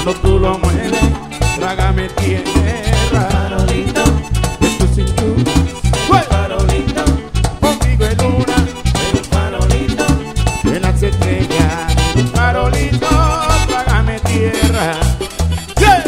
Cuando tú lo mueves, trágame tierra. Farolito, En tu cintura, farolito, conmigo en luna, farolito, en las estrellas. Farolito, trágame tierra. ¡Yeah!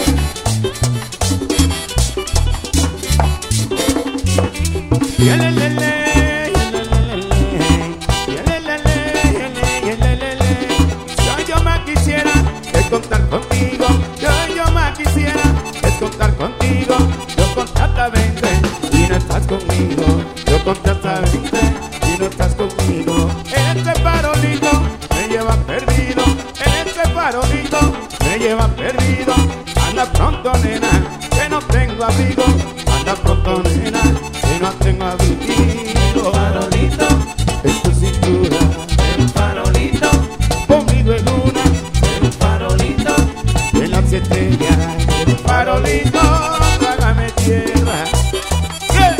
Yo más quisiera es contar contigo. Yo más quisiera es contar contigo. Yo con tanta 20 y no estás conmigo. Yo con tanta 20 y no estás conmigo. Este farolito me lleva perdido. Este farolito me lleva perdido. Anda pronto, nena, que no tengo abrigo. Anda pronto, nena, que no tengo abrigo. farolito, En tu cintura, farolito, conmigo en luna, farolito, en las estrellas. Farolito, trágame tierra. ¡Yeah!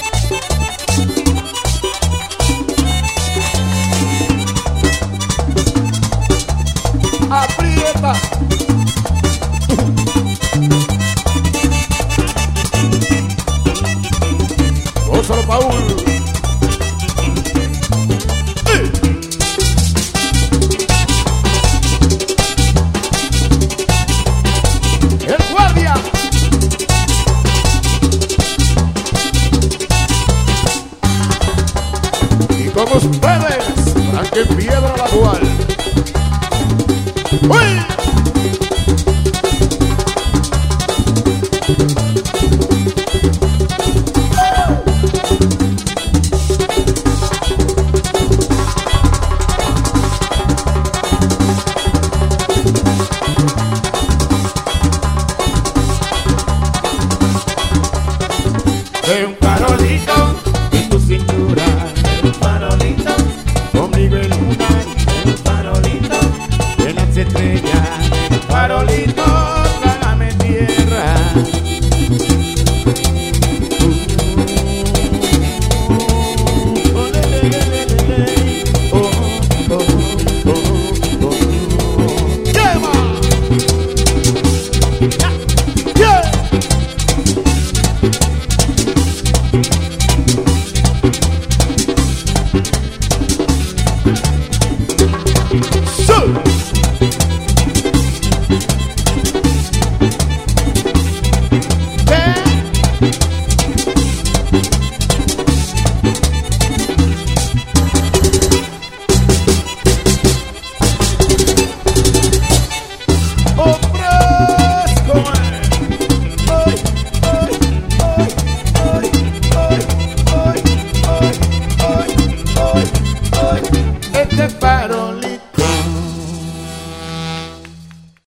Aprieta. Gózalo, Paul. El guardia. Y con ustedes, Frank en Piedra la Cual. ¡Uy! De un